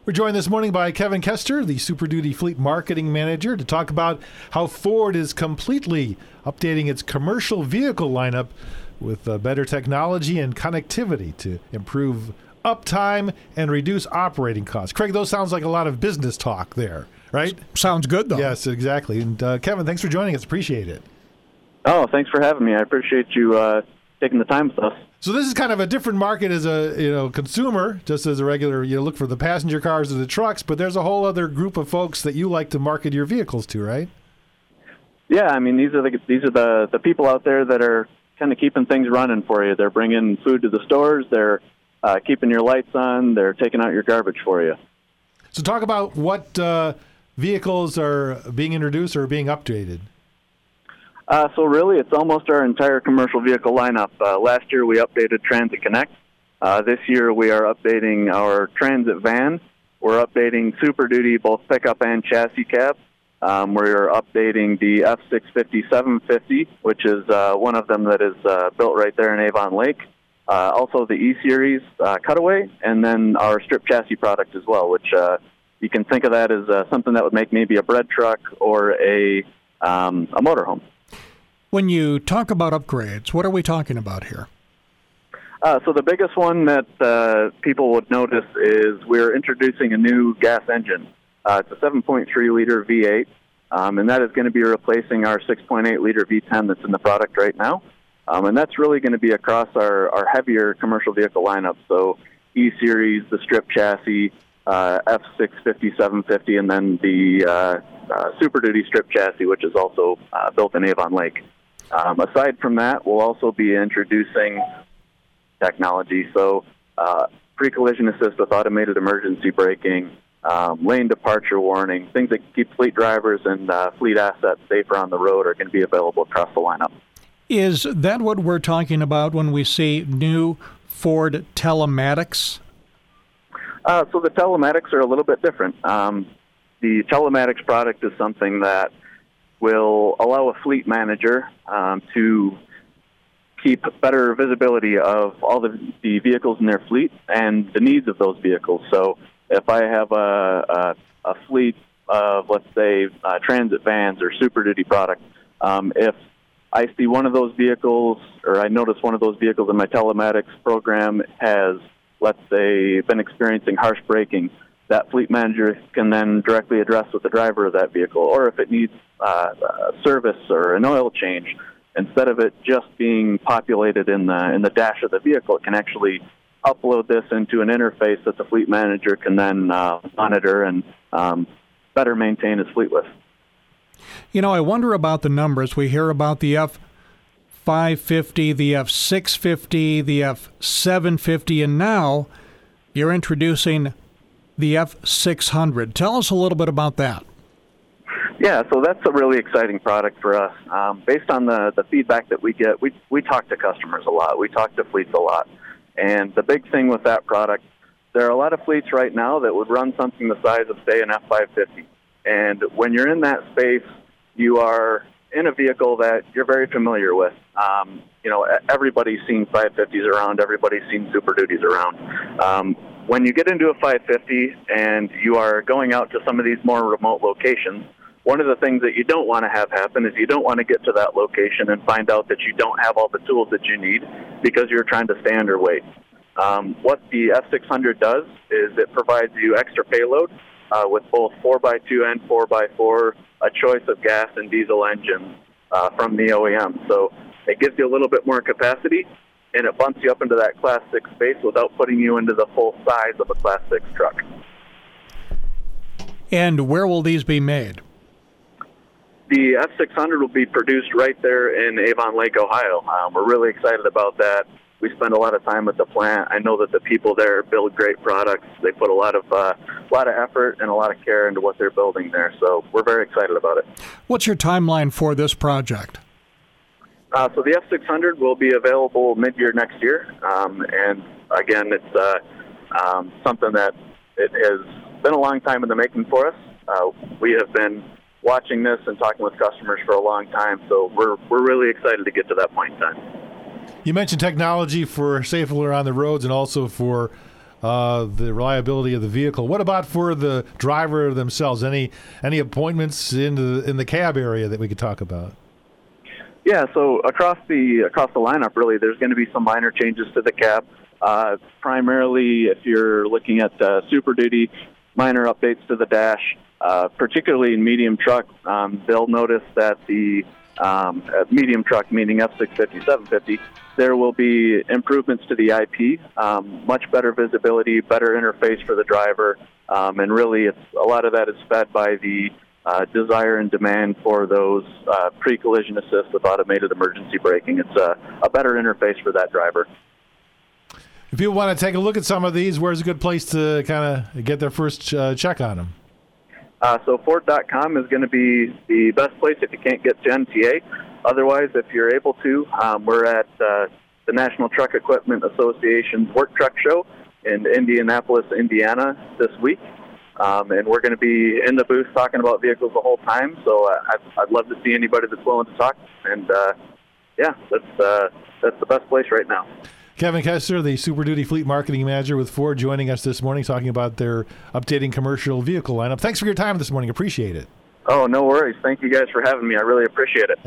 We're joined this morning by Kevin Kester, the Super Duty Fleet Marketing Manager, to talk about how Ford is completely updating its commercial vehicle lineup with better technology and connectivity to improve uptime and reduce operating costs. Craig, those sounds like a lot of business talk there, right? Sounds good, though. Yes, exactly. And Kevin, thanks for joining us. Appreciate it. Oh, thanks for having me. I appreciate you taking the time with us. So this is kind of a different market as a consumer, just as a regular, look for the passenger cars or the trucks, but there's a whole other group of folks that you like to market your vehicles to, right? Yeah, I mean, these are the people out there that are kind of keeping things running for you. They're bringing food to the stores. They're keeping your lights on. They're taking out your garbage for you. So talk about what vehicles are being introduced or being updated. So really, it's almost our entire commercial vehicle lineup. Last year, we updated Transit Connect. This year, we are updating our Transit van. We're updating Super Duty, both pickup and chassis cab. We're updating the F650 750, which is one of them that is built right there in Avon Lake. Also the E-Series Cutaway, and then our strip chassis product as well, which you can think of that as something that would make maybe a bread truck or a motorhome. When you talk about upgrades, what are we talking about here? So the biggest one that people would notice is we're introducing a new gas engine. It's a 7.3-liter V8, and that is going to be replacing our 6.8-liter V10 that's in the product right now. And that's really going to be across our heavier commercial vehicle lineup. So E-Series, the strip chassis, F650, 750, and then the Super Duty strip chassis, which is also built in Avon Lake. Aside from that, we'll also be introducing technology. So pre-collision assist with automated emergency braking, lane departure warning, things that keep fleet drivers and fleet assets safer on the road are going to be available across the lineup. Is that what we're talking about when we see new Ford telematics? So the telematics are a little bit different. The telematics product is something that will allow a fleet manager to keep better visibility of all the vehicles in their fleet and the needs of those vehicles. So if I have a fleet of, let's say, transit vans or Super Duty product, if I see one of those vehicles, or I notice one of those vehicles in my telematics program has, let's say, been experiencing harsh braking, that fleet manager can then directly address with the driver of that vehicle. Or if it needs service or an oil change, instead of it just being populated in the dash of the vehicle, it can actually upload this into an interface that the fleet manager can then monitor and better maintain his fleet with. You know, I wonder about the numbers. We hear about the F550, the F650, the F750, and now you're introducing the F600. Tell us a little bit about that. Yeah, so that's a really exciting product for us. Based on the feedback that we get, we talk to customers a lot. We talk to fleets a lot. And the big thing with that product, there are a lot of fleets right now that would run something the size of, say, an F550. And when you're in that space, you are in a vehicle that you're very familiar with. Everybody's seen 550s around. Everybody's seen Super Duties around. When you get into a 550 and you are going out to some of these more remote locations, one of the things that you don't want to have happen is you don't want to get to that location and find out that you don't have all the tools that you need because you're trying to stay underweight. What the F600 does is it provides you extra payload with both 4x2 and 4x4, a choice of gas and diesel engines from the OEM. So it gives you a little bit more capacity, and it bumps you up into that Class 6 space without putting you into the full size of a Class 6 truck. And where will these be made? The F600 will be produced right there in Avon Lake, Ohio. We're really excited about that. We spend a lot of time at the plant. I know that the people there build great products. They put a lot of effort and a lot of care into what they're building there. So we're very excited about it. What's your timeline for this project? So the F600 will be available mid-year next year. And again, it's something that it has been a long time in the making for us. We have been watching this and talking with customers for a long time. So we're really excited to get to that point in time. You mentioned technology for safer on the roads and also for the reliability of the vehicle. What about for the driver themselves? Any appointments in the cab area that we could talk about? Yeah, so across the lineup, really, there's going to be some minor changes to the cab. Primarily, if you're looking at Super Duty, minor updates to the dash. Particularly in medium truck, they'll notice that the medium truck, meaning F650, 750, there will be improvements to the IP, much better visibility, better interface for the driver, and really a lot of that is fed by the desire and demand for those pre-collision assist with automated emergency braking. It's a better interface for that driver. If people want to take a look at some of these, where's a good place to kind of get their first check on them? So Ford.com is going to be the best place if you can't get to NTA. Otherwise, if you're able to, we're at the National Truck Equipment Association's Work Truck Show in Indianapolis, Indiana this week. And we're going to be in the booth talking about vehicles the whole time. So I'd love to see anybody that's willing to talk. And, that's the best place right now. Kevin Kester, the Super Duty Fleet Marketing Manager with Ford, joining us this morning, talking about their updating commercial vehicle lineup. Thanks for your time this morning. Appreciate it. Oh, no worries. Thank you guys for having me. I really appreciate it.